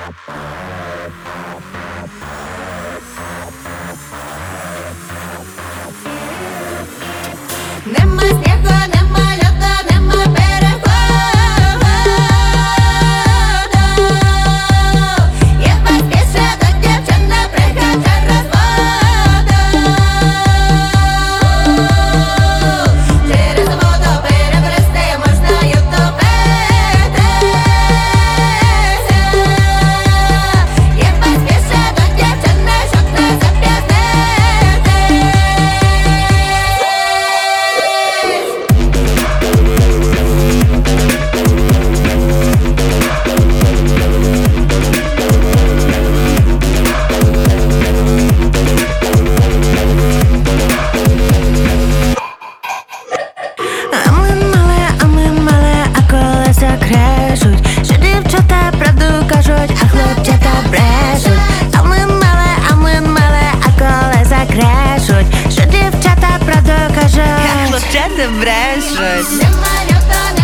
Нема снігу, нема льоду, нема переходу. Я поспішу до дівчини, прихочу розводу. Через воду перебрести можна й утопитися. Я поспішу до дівчини, щоб не запізнитись. А ми мали, а колеса крешуть. Що дівчата правду кажуть, а хлопчата брешуть. А ми мали, а колеса крешуть. Що дівчата правду кажуть, а хлопчата брешуть. Нема льоду,